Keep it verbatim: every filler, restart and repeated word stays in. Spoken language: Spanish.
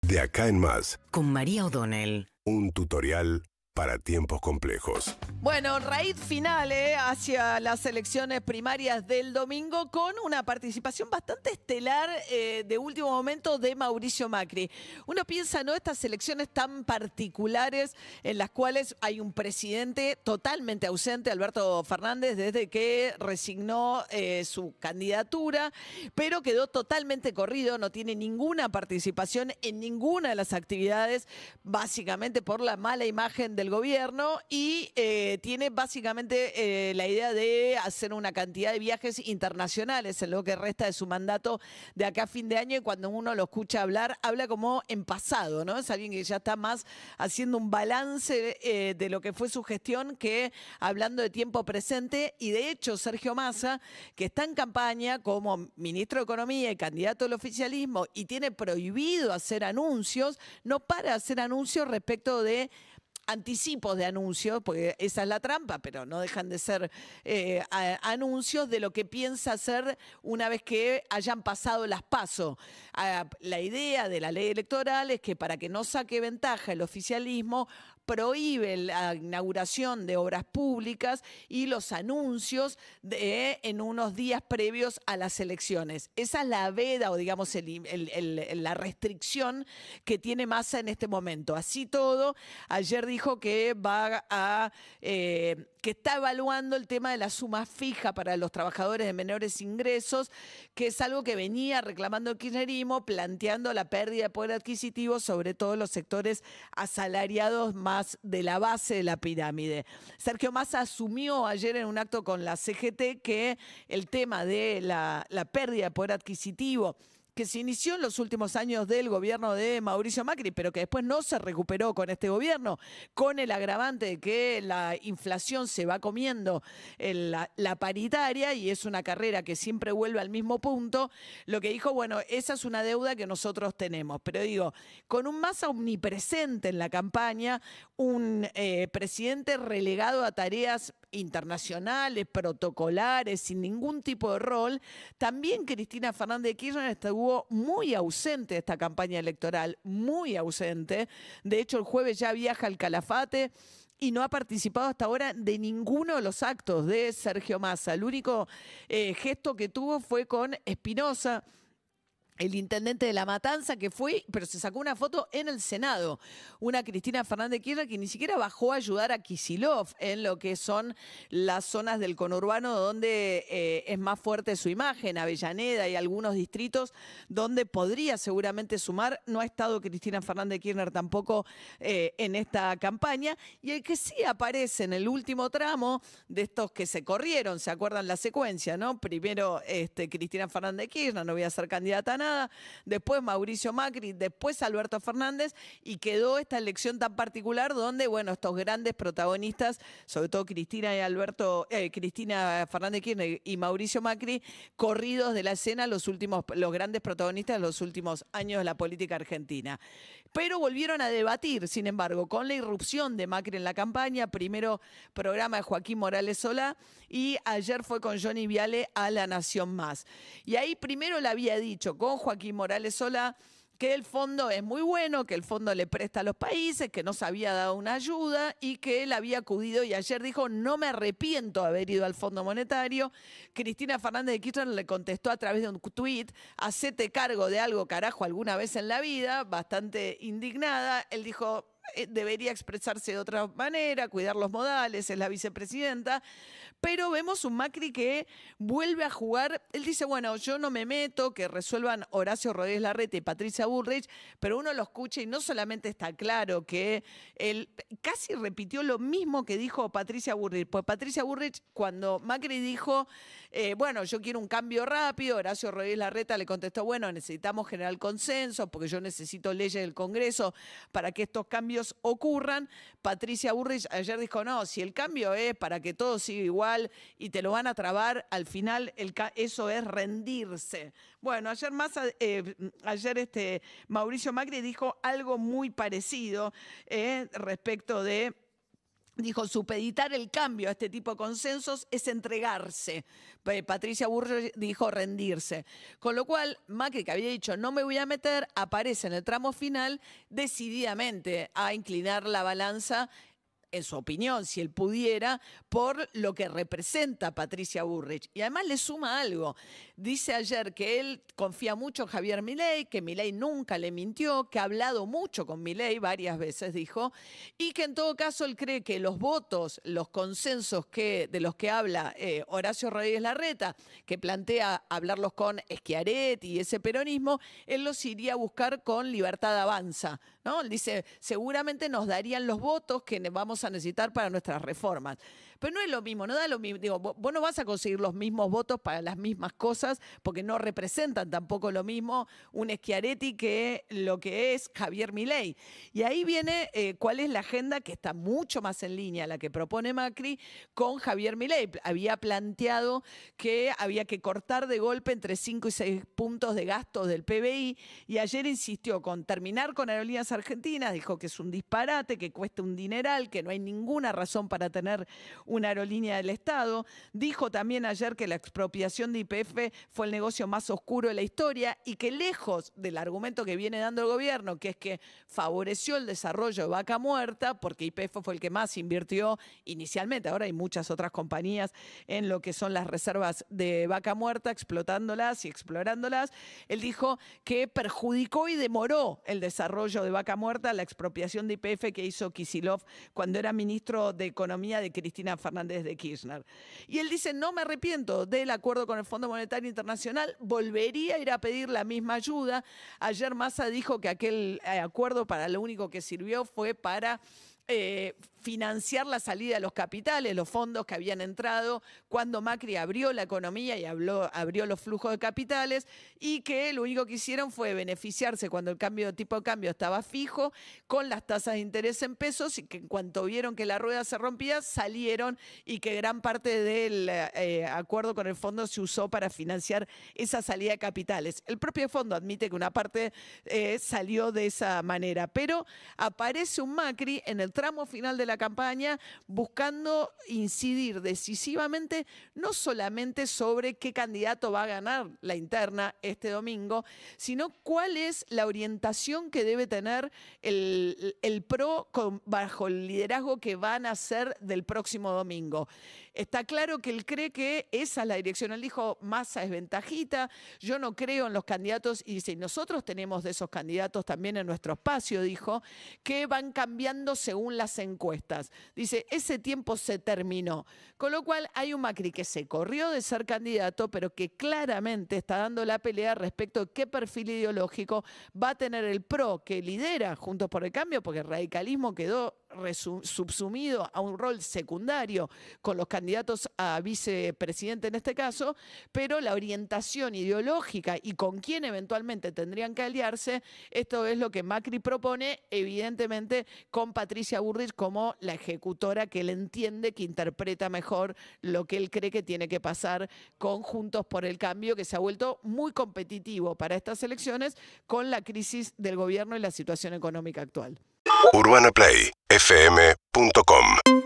De acá en más, con María O'Donnell. un tutorial para tiempos complejos. Bueno, raíz final eh, hacia las elecciones primarias del domingo con una participación bastante estelar eh, de último momento de Mauricio Macri. Uno piensa, ¿no? Estas elecciones tan particulares en las cuales hay un presidente totalmente ausente, Alberto Fernández, desde que resignó eh, su candidatura, pero quedó totalmente corrido, no tiene ninguna participación en ninguna de las actividades, básicamente por la mala imagen del gobierno y eh, tiene básicamente eh, la idea de hacer una cantidad de viajes internacionales en lo que resta de su mandato de acá a fin de año, y cuando uno lo escucha hablar, habla como en pasado, ¿no? Es alguien que ya está más haciendo un balance eh, de lo que fue su gestión que hablando de tiempo presente. Y de hecho Sergio Massa, que está en campaña como ministro de Economía y candidato al oficialismo y tiene prohibido hacer anuncios, no para de hacer anuncios respecto de anticipos de anuncios, porque esa es la trampa, pero no dejan de ser eh, a, anuncios de lo que piensa hacer una vez que hayan pasado las PASO. Ah, la idea de la ley electoral es que para que no saque ventaja el oficialismo, prohíbe la inauguración de obras públicas y los anuncios de, en unos días previos a las elecciones. Esa es la veda o digamos el, el, el, la restricción que tiene Massa en este momento. Así todo, ayer dijo que va a eh, que está evaluando el tema de la suma fija para los trabajadores de menores ingresos, que es algo que venía reclamando el kirchnerismo, planteando la pérdida de poder adquisitivo, sobre todo en los sectores asalariados más de la base de la pirámide. Sergio Massa asumió ayer en un acto con la C G T que el tema de la, la pérdida de poder adquisitivo, que se inició en los últimos años del gobierno de Mauricio Macri, pero que después no se recuperó con este gobierno, con el agravante de que la inflación se va comiendo en la, la paritaria y es una carrera que siempre vuelve al mismo punto. Lo que dijo, bueno, esa es una deuda que nosotros tenemos, pero digo, con un Massa omnipresente en la campaña, un eh, presidente relegado a tareas internacionales, protocolares, sin ningún tipo de rol. También Cristina Fernández de Kirchner estuvo muy ausente de esta campaña electoral, muy ausente. De hecho, el jueves ya viaja al Calafate y no ha participado hasta ahora de ninguno de los actos de Sergio Massa. El único eh, gesto que tuvo fue con Espinosa, el intendente de La Matanza, que fue, pero se sacó una foto en el Senado. Una Cristina Fernández de Kirchner que ni siquiera bajó a ayudar a Kicillof en lo que son las zonas del conurbano donde eh, es más fuerte su imagen, Avellaneda y algunos distritos donde podría seguramente sumar. No ha estado Cristina Fernández de Kirchner tampoco eh, en esta campaña. Y el que sí aparece en el último tramo de estos que se corrieron, ¿se acuerdan la secuencia, no? Primero este, Cristina Fernández de Kirchner, no voy a ser candidata a nada. Nada, después Mauricio Macri, después Alberto Fernández, y quedó esta elección tan particular donde, bueno, estos grandes protagonistas, sobre todo Cristina y Alberto, eh, Cristina Fernández Kirchner y Mauricio Macri, corridos de la escena, los últimos, los grandes protagonistas de los últimos años de la política argentina. Pero volvieron a debatir, sin embargo, con la irrupción de Macri en la campaña, primero programa de Joaquín Morales Solá, y ayer fue con Johnny Viale a La Nación Más. Y ahí primero le había dicho con Joaquín Morales Solá que el fondo es muy bueno, que el fondo le presta a los países, que no se había dado una ayuda y que él había acudido, y ayer dijo, no me arrepiento de haber ido al Fondo Monetario. Cristina Fernández de Kirchner le contestó a través de un tuit, hacete cargo de algo, carajo, alguna vez en la vida, bastante indignada. Él dijo, debería expresarse de otra manera, cuidar los modales, es la vicepresidenta, pero vemos un Macri que vuelve a jugar. Él dice, bueno, yo no me meto, que resuelvan Horacio Rodríguez Larreta y Patricia Bullrich, pero uno lo escucha y no solamente está claro que él casi repitió lo mismo que dijo Patricia Bullrich, pues Patricia Bullrich cuando Macri dijo, eh, bueno, yo quiero un cambio rápido, Horacio Rodríguez Larreta le contestó, bueno, necesitamos generar consenso porque yo necesito leyes del Congreso para que estos cambios ocurran. Patricia Bullrich ayer dijo, no, si el cambio es para que todo siga igual y te lo van a trabar, al final el eso es rendirse. Bueno, ayer más eh, ayer este Mauricio Macri dijo algo muy parecido eh, respecto de Dijo, supeditar el cambio a este tipo de consensos es entregarse. Patricia Bullrich dijo rendirse. Con lo cual, Macri, que había dicho no me voy a meter, aparece en el tramo final decididamente a inclinar la balanza, en su opinión, si él pudiera, por lo que representa Patricia Bullrich. Y además le suma algo. Dice ayer que él confía mucho en Javier Milei, que Milei nunca le mintió, que ha hablado mucho con Milei, varias veces dijo, y que en todo caso él cree que los votos, los consensos que, de los que habla eh, Horacio Rodríguez Larreta, que plantea hablarlos con Schiaretti y ese peronismo, él los iría a buscar con Libertad Avanza, ¿no? Él dice, seguramente nos darían los votos que vamos a necesitar para nuestras reformas. Pero no es lo mismo, no da lo mismo. Digo, vos no vas a conseguir los mismos votos para las mismas cosas porque no representan tampoco lo mismo un Schiaretti que lo que es Javier Milei. Y ahí viene eh, cuál es la agenda que está mucho más en línea, la que propone Macri con Javier Milei. Había planteado que había que cortar de golpe entre cinco y seis puntos de gastos del P B I y ayer insistió con terminar con Aerolíneas Argentinas, dijo que es un disparate, que cuesta un dineral, que no hay ninguna razón para tener una aerolínea del Estado. Dijo también ayer que la expropiación de Y P F fue el negocio más oscuro de la historia y que lejos del argumento que viene dando el gobierno, que es que favoreció el desarrollo de Vaca Muerta, porque Y P F fue el que más invirtió inicialmente, ahora hay muchas otras compañías en lo que son las reservas de Vaca Muerta, explotándolas y explorándolas. Él dijo que perjudicó y demoró el desarrollo de Vaca Muerta, la expropiación de Y P F que hizo Kicillof cuando era ministro de Economía de Cristina Fernández de Kirchner. Y él dice, no me arrepiento del acuerdo con el Fondo Monetario Internacional, volvería a ir a pedir la misma ayuda. Ayer Massa dijo que aquel acuerdo para lo único que sirvió fue para Eh, financiar la salida de los capitales, los fondos que habían entrado cuando Macri abrió la economía y habló, abrió los flujos de capitales y que lo único que hicieron fue beneficiarse cuando el cambio de tipo de cambio estaba fijo con las tasas de interés en pesos y que en cuanto vieron que la rueda se rompía salieron y que gran parte del eh, acuerdo con el fondo se usó para financiar esa salida de capitales. El propio fondo admite que una parte eh, salió de esa manera, pero aparece un Macri en el tramo final de la campaña buscando incidir decisivamente no solamente sobre qué candidato va a ganar la interna este domingo, sino cuál es la orientación que debe tener el, el P R O con, bajo el liderazgo que van a hacer del próximo domingo. Está claro que él cree que esa es la dirección. Él dijo, Massa es ventajita, yo no creo en los candidatos, y dice, nosotros tenemos de esos candidatos también en nuestro espacio, dijo, que van cambiando según las encuestas. Dice, ese tiempo se terminó. Con lo cual hay un Macri que se corrió de ser candidato, pero que claramente está dando la pelea respecto de qué perfil ideológico va a tener el P R O, que lidera Juntos por el Cambio, porque el radicalismo quedó subsumido a un rol secundario con los candidatos a vicepresidente en este caso, pero la orientación ideológica y con quién eventualmente tendrían que aliarse, esto es lo que Macri propone, evidentemente con Patricia Bullrich como la ejecutora que él entiende, que interpreta mejor lo que él cree que tiene que pasar con Juntos por el Cambio, que se ha vuelto muy competitivo para estas elecciones con la crisis del gobierno y la situación económica actual. UrbanaPlay F M punto com